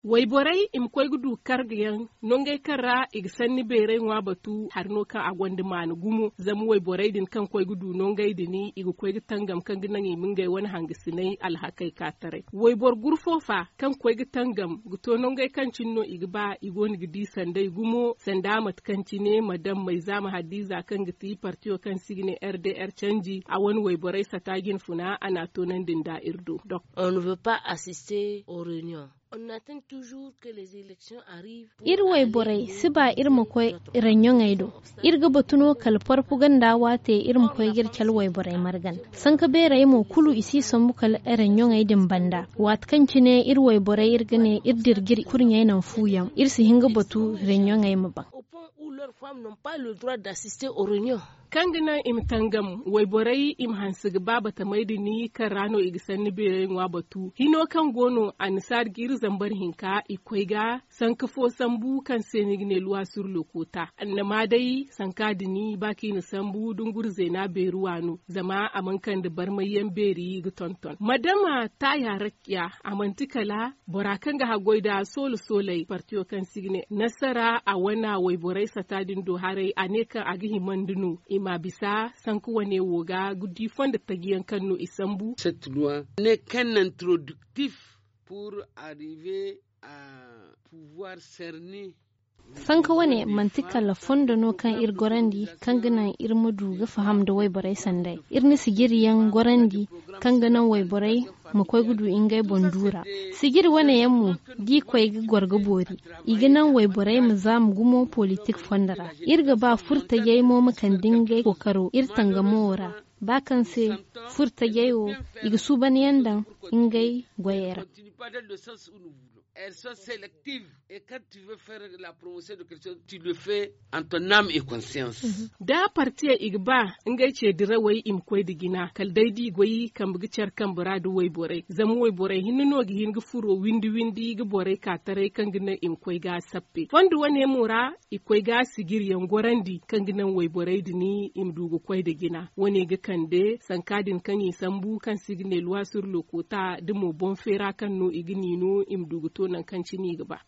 Wai borai im koy gudu kargiyan nongai kara igsanni bere ngwa batu harno kan agwandi man gumo zamu wai borai din kan koy gudu nongai dini igu koy tangam kan ginangi mingai wani hangisinai alhakai katare. Wai bor gurfofa kan koy tangam guto nongai kan cinno igba igoni gidi sandai gumo sanda mat kan cine madam mai zama hadiza kan giti partiyo kan signe RDR canji a wani wai borai satagin funa ana tonan din da irdo. On ne veut pas assister aux réunions. On attend toujours que les élections arrivent. Irwai borai siba irma koy ranyon aido. Irga batuno kal propaganda wate irma koy girchal wai borai margan. Sanka bere mo kulu isi sombu kal ranyon aidin banda. Wat kancine irwai borai irgane irdirgir kurnya nan fuyam. Irsi hinga batu ranyon ai maba. Au point où leurs femmes n'ont pas le droit d'assister aux réunions. Kangina im tangam wai borai im hansig baba ta maidini kan rano igisanni bere ngwa batu hino kan gono anisar gir zambar hinka ikoiga sankafo sambu kan senigne luwa sur lokota annama dai sankadini baki ni sambu dungur zena beruwanu zama amankan da barmayen beri ga tonton madama ta yarakya amantikala borakan ga hagoida solo solai partiyo kan signe nasara a wana wai borai satadin do harai aneka agi mandunu ima bisa sanku wane woga gudi fonda tagiyan kanno isambu. Cette loi n'est qu'un introductif pour arriver à pouvoir cerner. Sanka wane mantika la fondo no kan ir gorandi kan gana ir mudu ga faham da wai borai sandai irni sigiriyan gorandi kan gana wai borai mu koy gudu ingai bondura sigir wane yammu di koy ga gorga bori iganan wai borai mu zam gumo politik fondara irga ba furta yayi mo makan dingai kokaro ir tanga mora bakan se furta yayo iga suban yandan ingai goyera. Elles sont sélectives et quand tu veux faire la promotion de quelque chose, tu le fais en ton âme et conscience. Da partiya igba ngai ce dira wai im koy digina kal daidi goyi kan bugi cer kan buradu wai borai zamu wai borai hinno gi hinga furo windi ga borai ka tare kan gina im koy ga sappe fondu wane mura i koy ga sigir yan gorandi kan gina wai borai dini im dugu koy digina wane ga kande sankadin kan yi sambu kan signe luwa sur lokota dimo bon fera kan no igini no im dugu to nan kan cini gaba